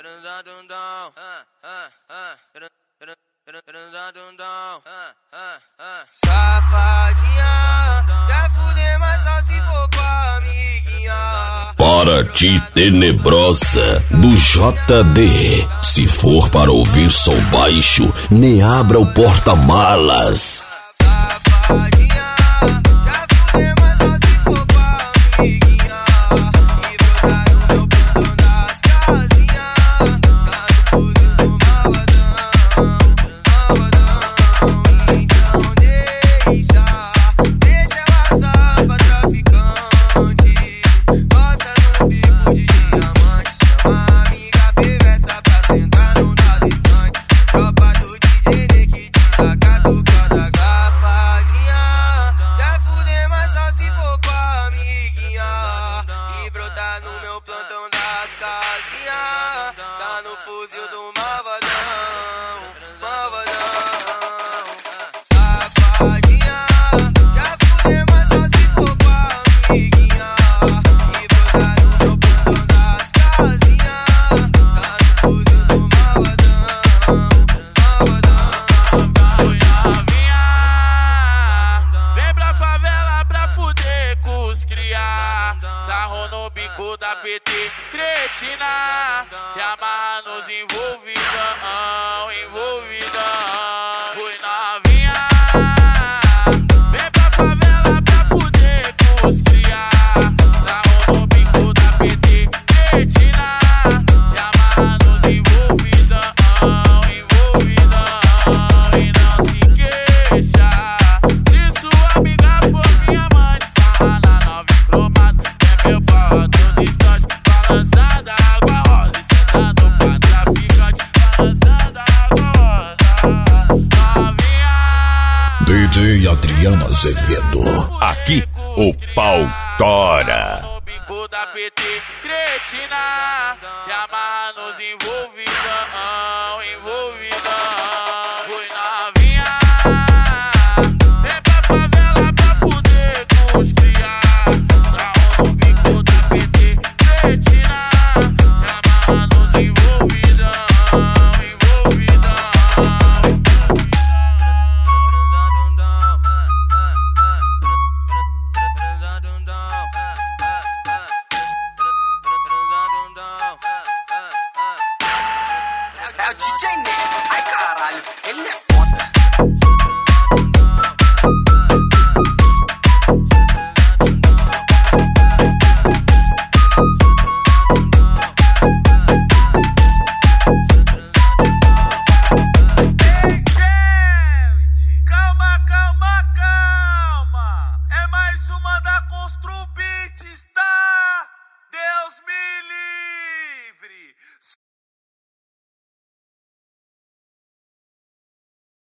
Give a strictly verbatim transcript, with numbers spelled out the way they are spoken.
Safadinha, quer fuder, mas só se for com a amiguinha. Para ti, tenebrosa, do J D. Se for para ouvir som baixo, nem abra o porta-malas. Safadinha, quer fuder, mas só se for com a amiguinha. E brotar no meu plantão das casinhas. Sai do fuzil do malvadão, malvadão. Então deixa, deixa ela só pra traficante. Gosta no bico de diamante. Chama a amiga perversa pra sentar num dado distante. Tropa do D J Ney que te dá catucada. Safadinha, quer fuder, mas só se for com a amiguinha. E brotar no meu plantão das casinhas. Só no fuzil do malvadão, malvadão. Safadinha, quer fuder, mas só se for com a amiguinha. E brotar no meu plantão das casinhas. Só no fuzil do malvadão, malvadão. Oi novinha, vem pra favela pra fuder com os cria. Sarro no bico da P T, cretina. Se amarra nos envolvidão, envolvidão. Oi novinha, vem pra favela pra fuder com os cria. Sarro no bico da P T, cretina. Se amarra nos envolvidão, envolvidão. E não se queixa se sua amiga for minha mãe. Sarra na nove cromada, é meu pau todo distante. Balançando a água rosa e sentando pra traficante. Balançando a água rosa, novinha. D J Adriano Azevedo. Aqui o pau tora. No bico da P T, cretina. Se amarra nos envolvidão, envolvidão. Oi novinha, vem pra favela pra fuder com os cria. Sarro no bico da P T, cretina. Se amarra nos envolvidão, envolvidão. É o D J Ney, ai caralho, ele é